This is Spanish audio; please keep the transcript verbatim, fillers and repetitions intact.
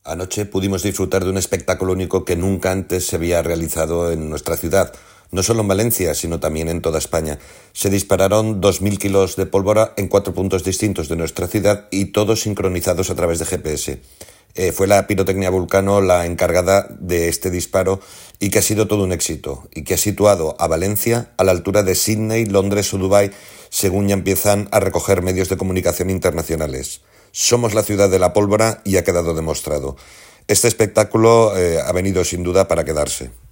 Anoche pudimos disfrutar de un espectáculo único que nunca antes se había realizado en nuestra ciudad, no solo en Valencia, sino también en toda España. Se dispararon dos mil kilos de pólvora en cuatro puntos distintos de nuestra ciudad y todos sincronizados a través de G P S. Eh, fue la Pirotecnia Vulcano la encargada de este disparo y que ha sido todo un éxito y que ha situado a Valencia a la altura de Sydney, Londres o Dubái, según ya empiezan a recoger medios de comunicación internacionales. Somos la ciudad de la pólvora y ha quedado demostrado. Este espectáculo eh, ha venido sin duda para quedarse.